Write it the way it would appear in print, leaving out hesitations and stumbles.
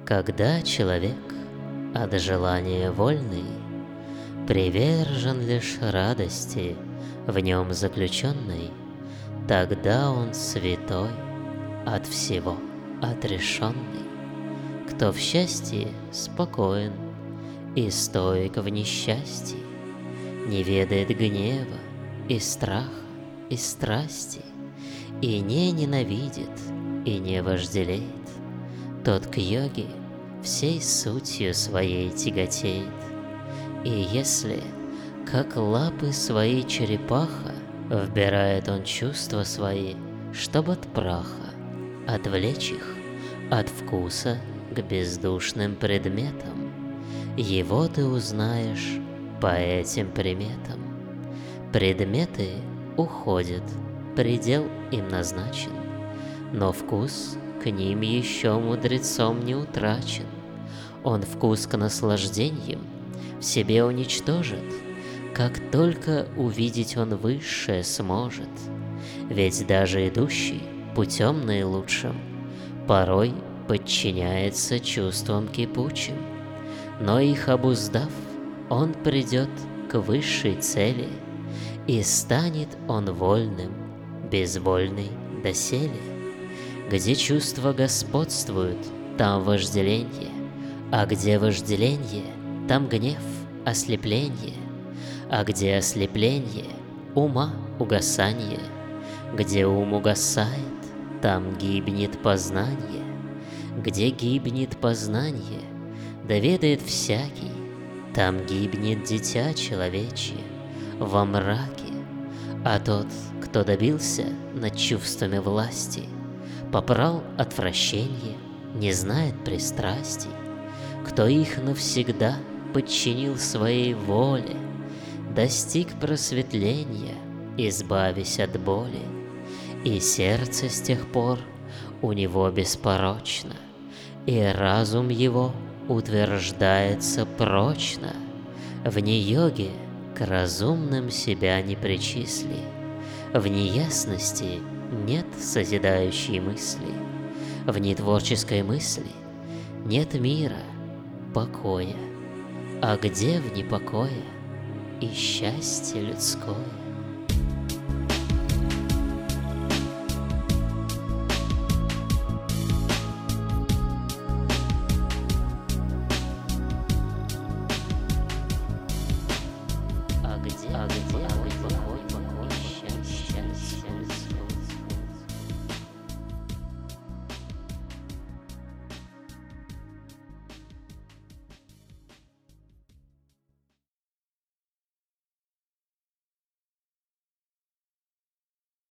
Когда человек от желания вольный, привержен лишь радости в нем заключенной, тогда он святой, от всего отрешенный. Кто в счастье спокоен и стойк в несчастье, не ведает гнева и страха и страсти, и не ненавидит, и не вожделеет, тот к йоге всей сутью своей тяготеет. И если, как лапы свои черепаха, вбирает он чувства свои, чтоб от праха отвлечь их от вкуса к бездушным предметам, его ты узнаешь по этим приметам. Предметы уходят, предел им назначен, но вкус к ним еще мудрецом не утрачен. Он вкус к наслаждениям в себе уничтожит, как только увидеть он высшее сможет. Ведь даже идущий путем наилучшим порой подчиняется чувствам кипучим, но их обуздав, он придет к высшей цели, и станет он вольным, безвольный доселе. Где чувства господствуют, там вожделенье, а где вожделенье, там гнев, ослепление, а где ослепление, ума угасанье. Где ум угасает, там гибнет познание. Где гибнет познание, доведает всякий, там гибнет дитя человечье во мраке. А тот, кто добился над чувствами власти, попрал отвращение, не знает пристрастий. Кто их навсегда подчинил своей воле, достиг просветления, избавясь от боли. И сердце с тех пор у него беспорочно, и разум его утверждается прочно. Вне йоги к разумным себя не причисли, в неясности нет созидающей мысли, в нетворческой мысли нет мира, покоя. А где в непокое и счастье людское?